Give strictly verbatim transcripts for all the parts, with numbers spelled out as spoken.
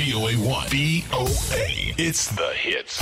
B O A one. B O A. It's the hits.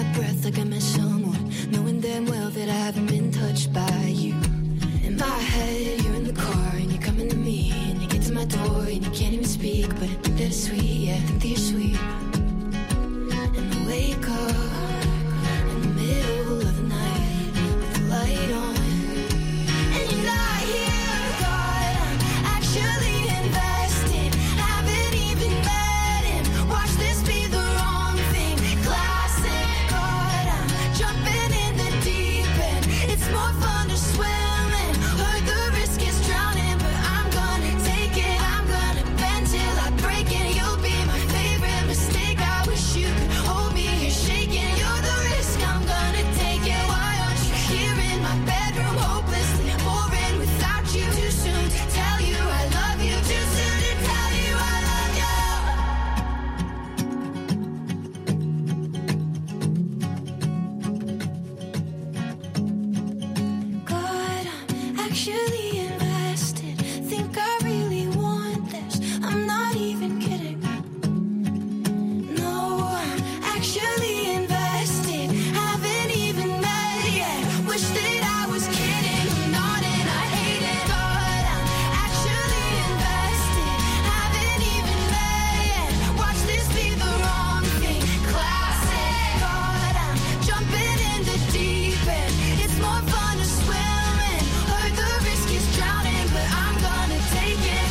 that I haven't been touched by you. In my head sweet, yeah, I think that you're sweet. And I wake up in the middle of the night with the light on. And you're not here, God, I'm actually invested. Haven't even met him. Watch this be the wrong thing. Classic, God, I'm jumping in the deep end. It's more fun to swim in. Heard the risk is drowning, but I'm gonna take it. I'm gonna bend till I break it. You'll be my favorite mistake. I wish you could hold me. You're shaking. You're the risk. I'm gonna take it. Why aren't you here in my bedroom, hopelessly boring without you? Too soon to tell you I love you. Too soon to tell you I love you. God, I'm actually invested. Think I really want this. I'm not even kidding. No, I'm actually invested. Haven't even met yet. Wish that I was kidding. I'm not and I hate it. God, I'm actually invested. Haven't even met yet. Watch this be the wrong thing. Classic. God, I'm jumping in the deep end. It's more fun to swim in. Heard the risk is drowning, but I'm gonna take it.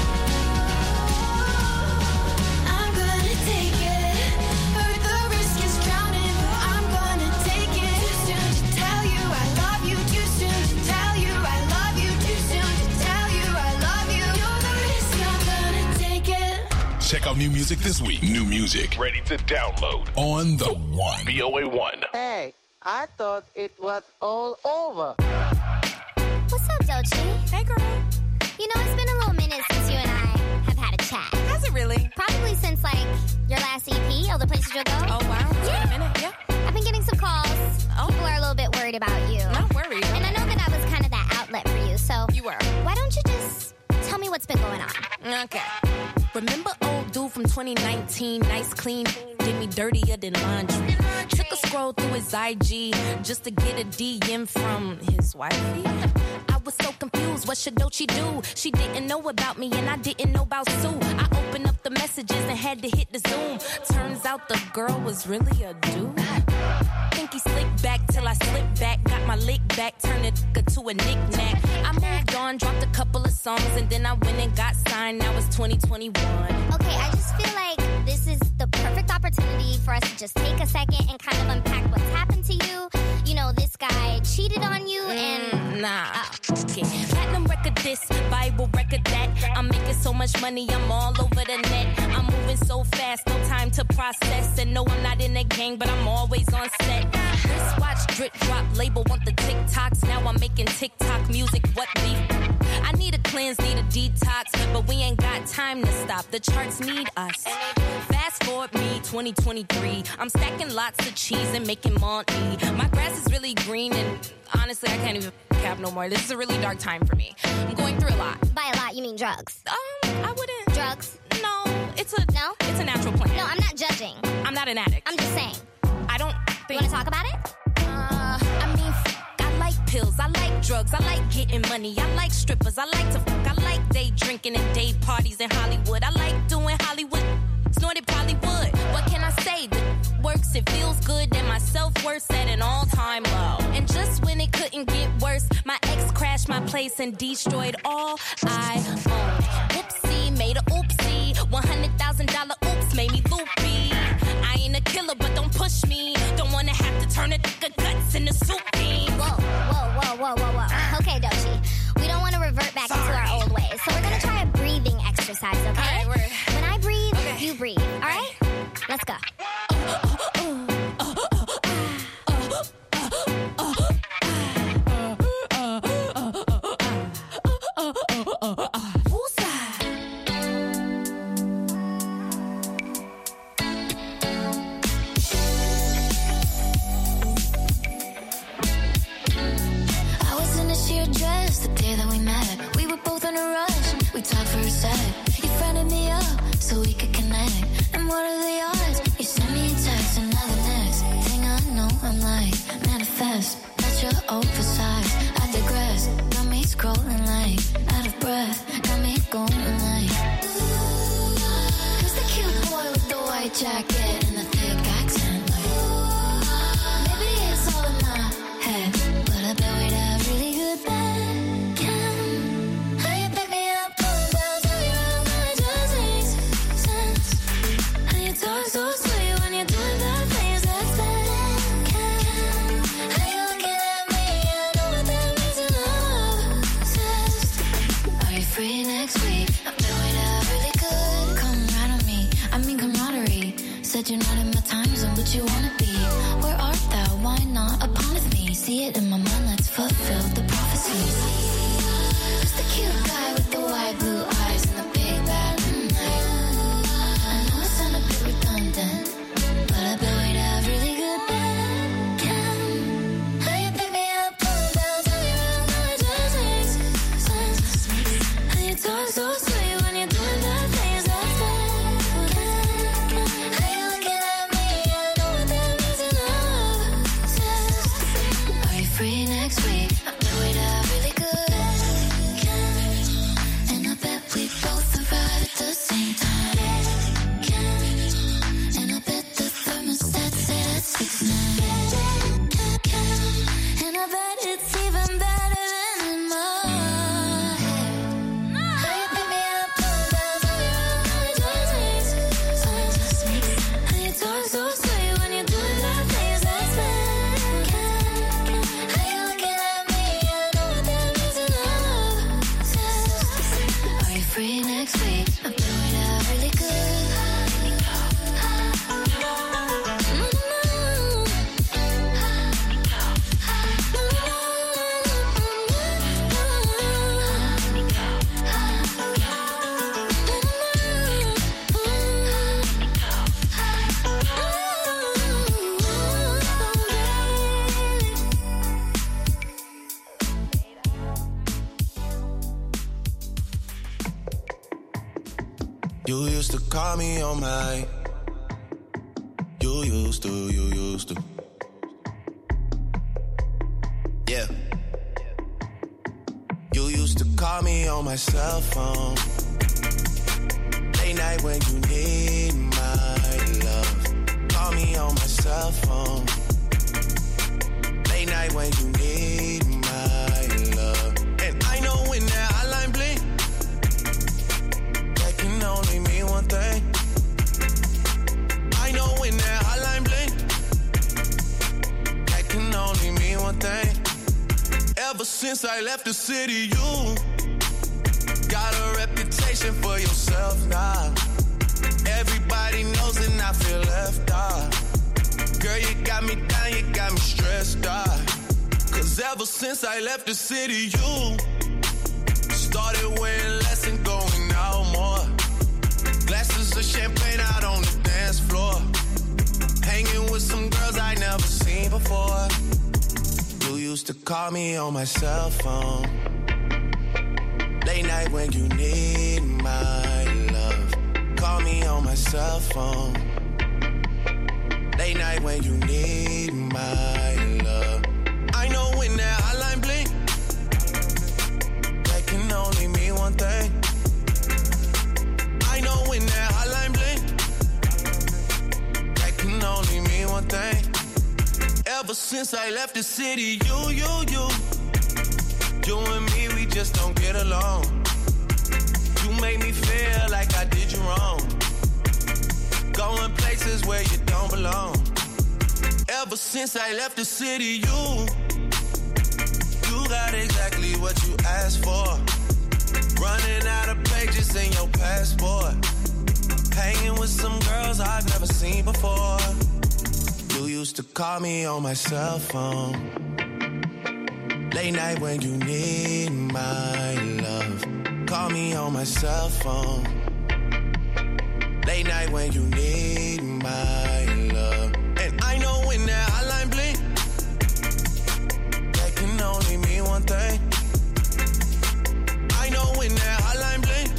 I'm gonna take it. Heard the risk is drowning, but I'm gonna take it. Too soon to tell you I love you. Too soon to tell you I love you. Too soon to tell you I love you. You're the risk. I'm gonna take it. Check out new music this week. New music. Ready to download on the one. B O A one. Hey, I thought it was all over. What's up, Doechii? Hey, girl. You know, it's been a little minute since you and I have had a chat. Has it really? Probably since, like, your last E P, All the Places You'll Go. Oh, wow. It's Yeah. been a minute. Yeah. I've been getting some calls. Oh. People are a little bit worried about you. Not worried. And I know that I was kind of that outlet for you, so You were. why don't you just tell me what's been going on? Okay. Remember old dude from twenty nineteen? Nice, clean, did me dirtier than laundry. Took a scroll through his I G just to get a D M from his wifey. I was so confused, what should Doechii do? She didn't know about me and I didn't know about Sue. I opened up the messages and had to hit the Zoom. Turns out the girl was really a dude. Think he slicked back till I slipped back. Got my lick back, turned it to a knick-knack. I moved on, dropped a couple of songs, and then I went and got signed. Now it's twenty twenty-one. Okay, I just feel like this is the perfect opportunity for us to just take a second and kind of unpack what's happened to you. You know, this guy cheated on you and... Mm, nah. Okay. Platinum record this, Bible record that. I'm making so much money, I'm all over the net. I'm moving so fast, no time to process. And no, I'm not in a gang, but I'm always on set. Wristwatch, drip drop, label want the TikToks. Now I'm making TikTok music, what beef? I need a cleanse, need a detox, but we ain't got time to stop. The charts need us. Fast forward me, twenty twenty-three. I'm stacking lots of cheese and making money. My grass is really green and honestly, I can't even cap no more. This is a really dark time for me. I'm going through a lot. By a lot, you mean drugs? Um, I wouldn't. Drugs? No, it's a No? It's a natural plant. No, I'm not judging. I'm not an addict. I'm just saying. I don't You think. want to talk about it? Uh, I mean, f- I like pills, I like drugs, I like getting money, I like strippers, I like to fuck, I like day drinking and day parties in Hollywood, I like doing Hollywood, snorted probably would. What can I say? The works, it feels good, and my self-worth at an all-time low. And just when it couldn't get worse, my ex crashed my place and destroyed all I owned. Whoopsie, made a oopsie, one hundred thousand dollars oops, made me loopy. I ain't a killer, but don't push me. Don't wanna have to turn a nigga guts into soup beans. Whoa, whoa, whoa, whoa, whoa, whoa. Okay, Doechii. We don't want to revert back Sorry. into our old ways. So we're going to try a breathing exercise, okay? All right, we're- When I breathe, Okay. you breathe. All right? Let's go. I was in a sheer dress the day that we met. We were both in a rush. We talked for a sec. You friended me up so we could connect. And what are the odds? You sent me a text and now the next thing I know, I'm like, manifest. Not your oversized. I digress. Got me scrolling like out of breath. Got me going like. Cause the jacket and a thick accent. Like, maybe it's all in my head, but I bet we'd have really good bed. Can how you pick me up, pull down, tell me around, and it just makes sense. How you talk so sweet when you're doing bad things, that's bad. Can how you looking at me, I know what that means in love. Obsessed. Are you free next week? I bet we'd have really good camaraderie. I mean camaraderie. Said you're not in my time zone, but you wanna be. Where art thou? Why not upon with me? See it in my mind, let's fulfill the prophecies. Who's the cute guy with the wide blue eyes and the big bad night? I know it sound a bit redundant, but I bet we'd have really good bed. Can how you pick me up, pull down, tell me around, and it just makes sense. How you talk so sweet when you're doing bad things, that's bad. Can how you looking at me, I know what that means in love. Obsessed. Are you free next week? I bet we'd have really good. Can and I bet we both arrive at the same time. Can and I bet the thermostat said at six nine. Can and I bet it's even better than in my head. How you pick me up, pull down, tell me around, and it just makes sense. How you talk so sweet when you're doing bad things, that's bad. Can how you looking at me, I know what that means in love. Obsessed. Are you free next week? I bet we'd have really good. You used to call me on my. You used to, you used to. Yeah. You used to call me on my cell phone. Late night when you need my love. Call me on my cell phone. Late night when you need my love. And I know when that hotline blink, that can only mean one thing. I know when that hotline blink, that can only mean one thing. Ever since I left the city, you got a reputation for yourself now. Everybody knows and I feel left out. Girl, you got me down, you got me stressed out. Cause ever since I left the city, you started wearing less and going out more. Glasses of champagne out on the dance floor. Hanging with some girls I never seen before. You used to call me on my cell phone. Late night when you need my love. Call me on my cell phone. Late night when you need my love. I know when that hotline blink, that can only mean one thing. I know when that hotline blink, that can only mean one thing. Ever since I left the city, you, you, you, you and me, we just don't get along. You make me feel like I did you wrong. Going places where you don't belong. Ever since I left the city, you, you got exactly what you asked for. Running out of pages in your passport. Hanging with some girls I've never seen before. You used to call me on my cell phone. Late night when you need my love. Call me on my cell phone. Late night when you need my love. And I know when that hotline blink, that can only mean one thing. I know when that hotline blink,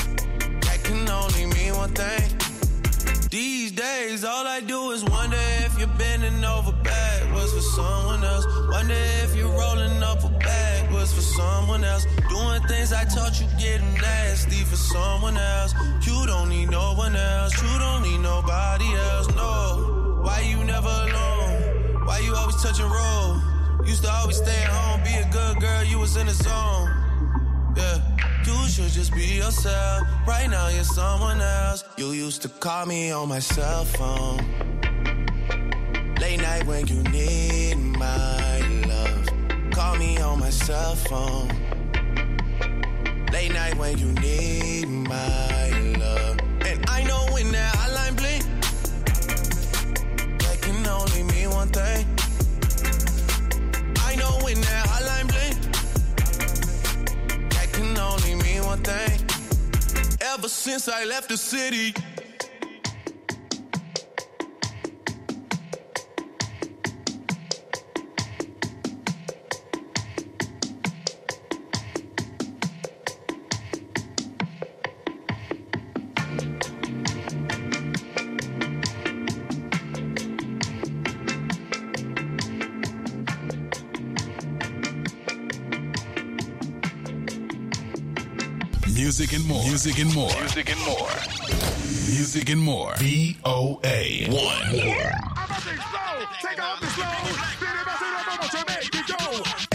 that can only mean one thing. These days all I do is wonder if if you're bending over backwards for someone else. Wonder if you're rolling up a backwards for someone else. Doing things I taught you getting nasty for someone else. You don't need no one else. You don't need nobody else, no. Why you never alone? Why you always touch and roll? Used to always stay at home, be a good girl, you was in the zone. Yeah, you should just be yourself. Right now you're someone else. You used to call me on my cell phone. Late night when you need my love. Call me on my cell phone. Late night when you need my love. And I know when that hotline blink, that can only mean one thing. I know when that hotline blink, that can only mean one thing. Ever since I left the city, Music and more. Music and more. Music and more. Music and more. V O A one. Take off the slow. To make it go.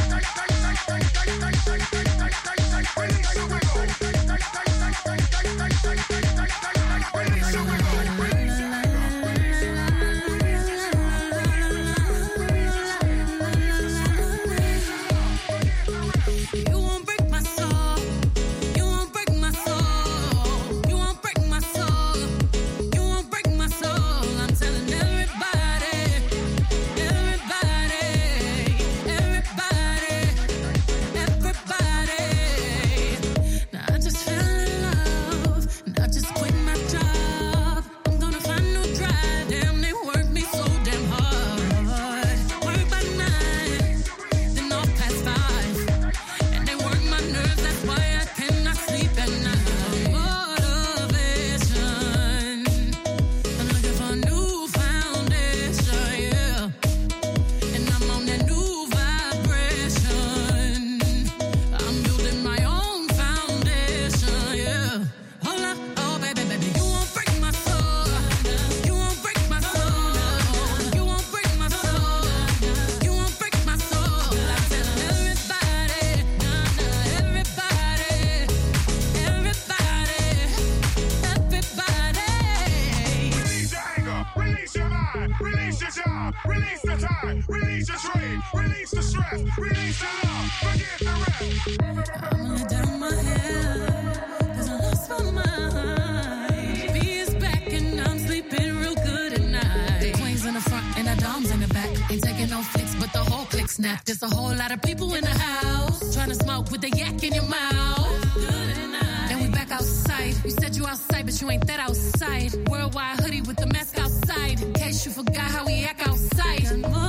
There's a whole lot of people in the house trying to smoke with the yak in your mouth. And we back outside. You said you outside, but you ain't that outside. Worldwide hoodie with the mask outside. In case you forgot how we act outside.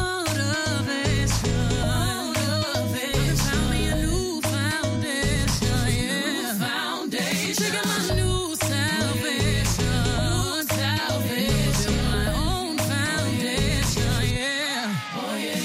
Motivation. Motivation. Found me a new foundation. Yeah. Foundation. Trigger my new salvation. Salvation. My own foundation. Yeah. Oh yeah.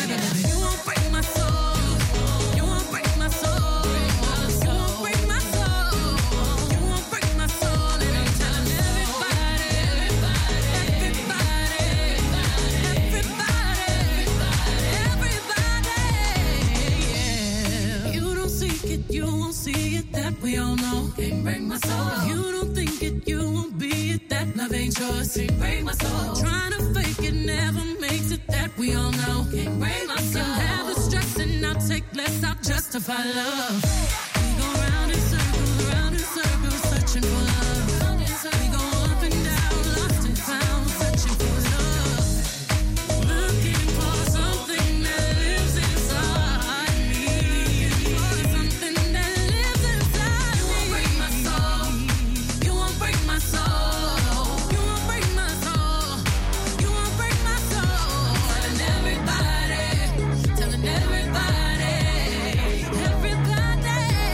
We all know, can't break my soul. If you don't think it, you won't be it. That love ain't yours. Can't break my soul. Trying to fake it never makes it. That we all know, can't break my soul. Can have the stress and I'll take less. I'll justify love. We go round in circles, round in circles, searching for love. We go up and down, lost and found, searching for love. Looking for something that lives inside me. For something that lives inside. You won't break my soul. You won't break my soul. You won't break my soul. You won't break my soul. Telling everybody, telling everybody, everybody.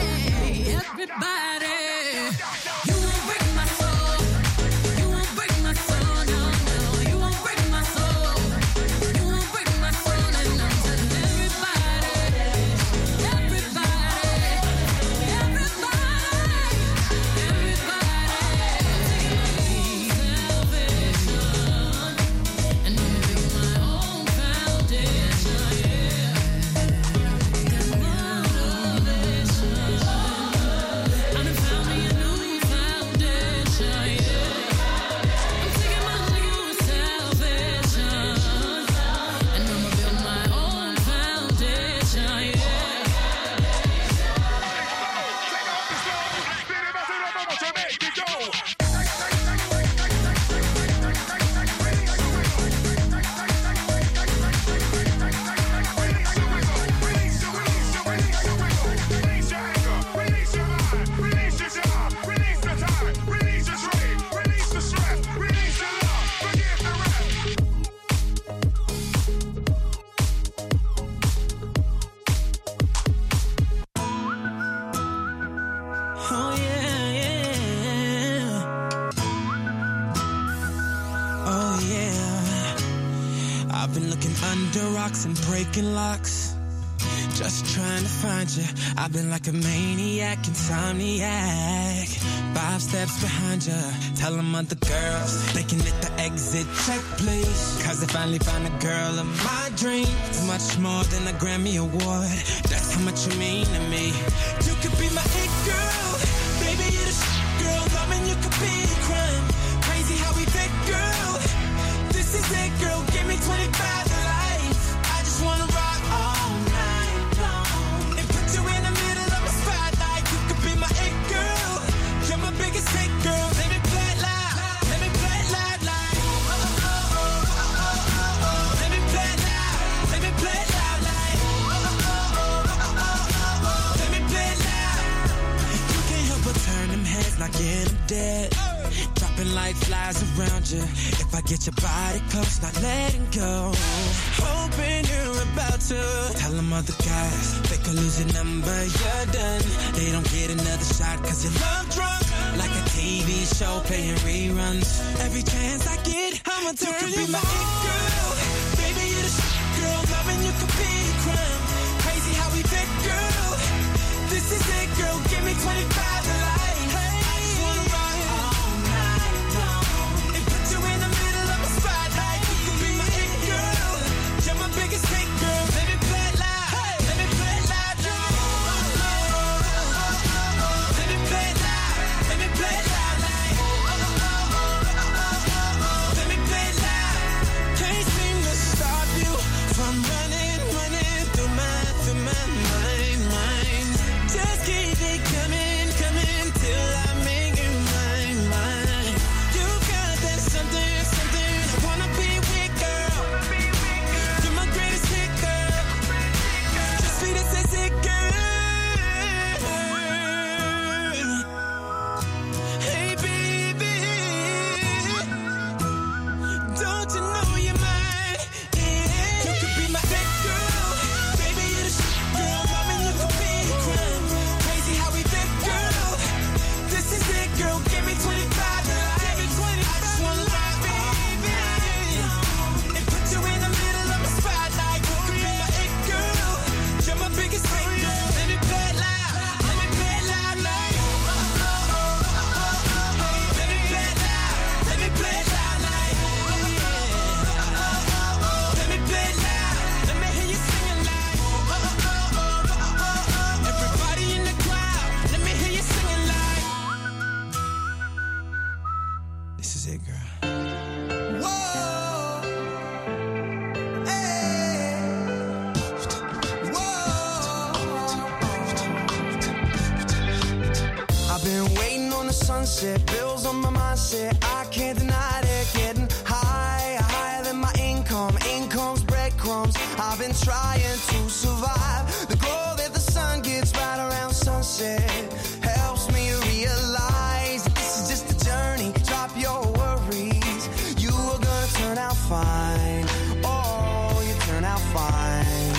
I've been looking under rocks and breaking locks, just trying to find you. I've been like a maniac, insomniac, five steps behind you. Tell them other girls they can hit the exit check, please. Cause I finally found a girl of my dreams. Much more than a Grammy award, that's how much you mean to me. You could be my it girl, baby, you're the shit girl. Loving you could be a crime. Crazy how we fit, girl. This is it, girl. Give me twenty-five to life. I just wanna rock all night long and put you in the middle of my spotlight. You could be my it girl. You're my biggest hit, girl. Let me play it loud. Let me play it loud, like. Oh, oh, oh, oh, oh, oh, oh. Let me play it loud. Let me play it loud, like. Oh, oh, oh, oh, oh, oh, oh. Let me play it loud. You can't help but turn them heads, knocking them dead. Dropping like flies around you. If I get your body close, not letting go. Hoping you're about to tell them other guys they could lose your number, you're done. They don't get another shot cause you're love drunk, like a T V show playing reruns. Every chance I get, I'ma turn you, you be my it girl. Baby, you're the shit girl. Loving you could be a crime. Crazy how we fit, girl. This is it, girl. Give me twenty-five to life. Hey, I just wanna rock all night long and put you in the middle of my spotlight. You could be my it girl. You're my biggest hit, girl. Let me play it loud. Hey, let me play it loud, like. Oh, oh, oh, oh, oh. Let me play it loud. Let me play it loud, like. Oh, oh, oh, oh, oh, oh. Let me play it loud. Can't seem to stop you from running, running through my, through my mind, mind. Just keep it coming, coming till I make it mine, mine. You got that something, something I wanna be with, girl. You're my greatest hit, girl. Just sweet as sexy, girl. Hey, baby, don't you know you're mine? Yeah. You could be my hit, girl. Baby, you're the shit, girl. Loving you could be a crime. Crazy how we fit, girl. This is it, girl. Give me twenty-five to life. Give me twenty-five. I just wanna rock, baby, and put you in the middle of my spotlight. You could be my it girl. You're my biggest hit, girl. Let me play it loud. Let me play it loud, like. Oh, oh, oh, oh, oh, oh. Let me play it loud. Let me play it loud, like. Oh, oh, oh, oh, oh. Let me play it loud. Let me hear you singing, like. Oh, oh, oh, oh, oh, oh. Everybody in the crowd, let me hear you singing, like. This is it, girl. Whoa, hey, whoa. I've been waiting on the sunset, bills on my mindset. I can't deny it, getting higher, higher than my income. Income's breadcrumbs. I've been trying to survive. The glow that the sun gets right around sunset helps me realize that this is just a journey. Drop your worries. You are gonna turn out fine. Oh, you turn out fine.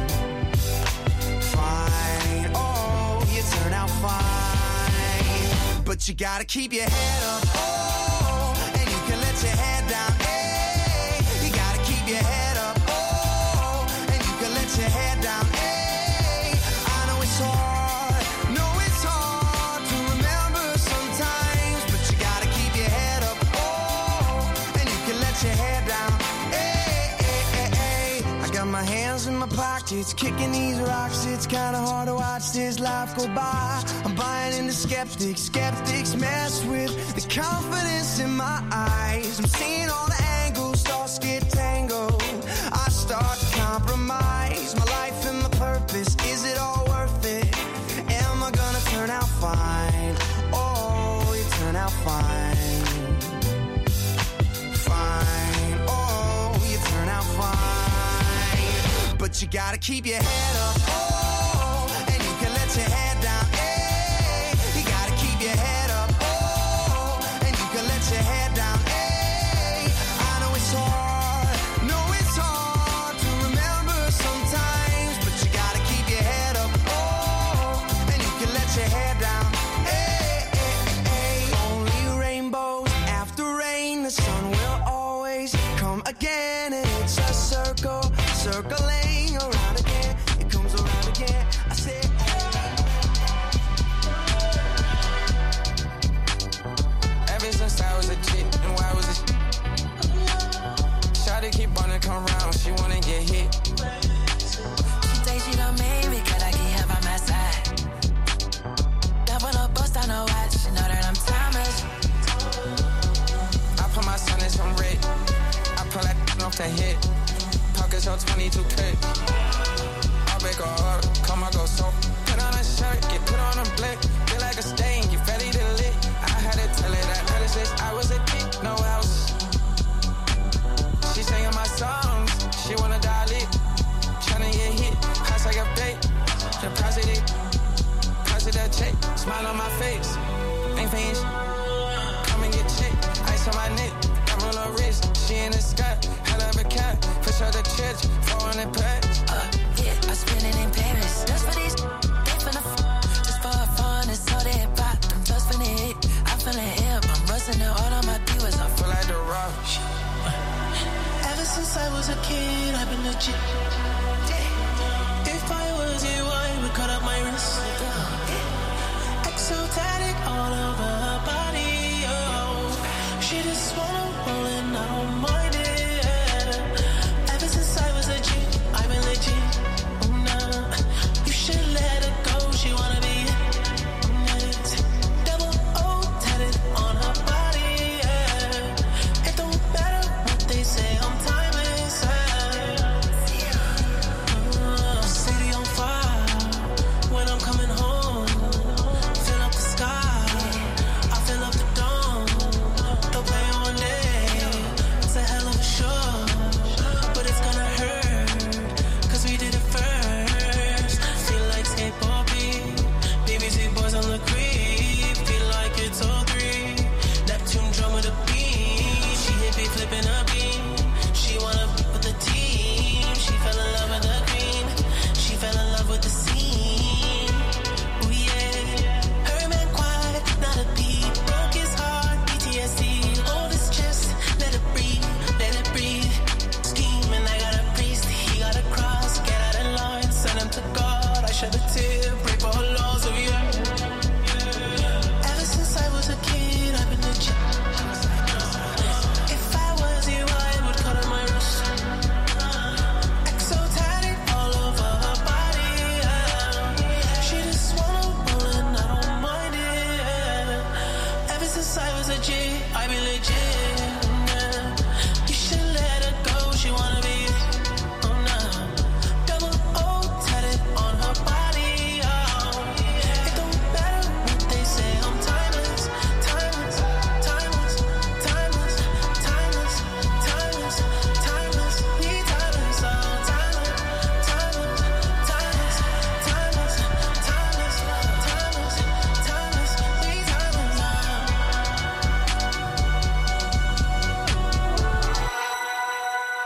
Fine. Oh, you turn out fine. But you gotta keep your head up. Oh, and you can let your head down. Hey, you gotta keep your head up. Oh, and you can let your head down. Hey, I know it's hard. Know it's hard to remember sometimes, but you gotta keep your head up. Oh, and you can let your head down. Hey, hey, hey, hey. I got my hands in my pockets, kicking these rocks. It's kinda hard to watch this life go by. I'm buying into skeptics. Skeptics mess with the confidence in my eyes. I'm seeing all the angles, thoughts get tangled. I start to compromise my life and my purpose. Is it all worth it? Am I gonna turn out fine? Oh, you turn out fine. Fine. Oh, you turn out fine. But you gotta keep your head up. Oh, and you can let your head down. Hey, you gotta keep your head up. Oh, and you can let your head down. Hey, I know it's hard. Know it's hard to remember sometimes, but you gotta keep your head up. Oh, and you can let your head down. Hey, hey, hey. Only rainbows after rain. The sun will always come again, and it's a circle. circling around again. It comes around again. I said, ever since I was a kid, and why was it? Shawty keep wanna come round, she wanna get hit. She say she don't make me, cause I can't have on my side. Never no bust on no watch, she know that I'm timeless. I put my son in some red. I pull that off the head. Pockets on twenty-two K. I'll make a order, come I go so. Put on a shirt, get put on a blick. Feel like a stain, get ready to lit. I had to tell her that ever since I was a kid, no house. She singing my songs, she wanna dial it. Tryna get hit, hot like a bait. Deposit it, deposit that check. Smile on my face, ain't finished. Come and get checked, ice on my neck. On her wrist, she in the sky, hell of a cat, push her to church, four hundred packs. Uh, yeah, I spend it in Paris. Just for these, they finna f- just for fun, it's so they pop. I'm just finna hit, I'm feeling hip, I'm rusting it all on my viewers. I feel like the rock. ever since I was a kid, I've been legit.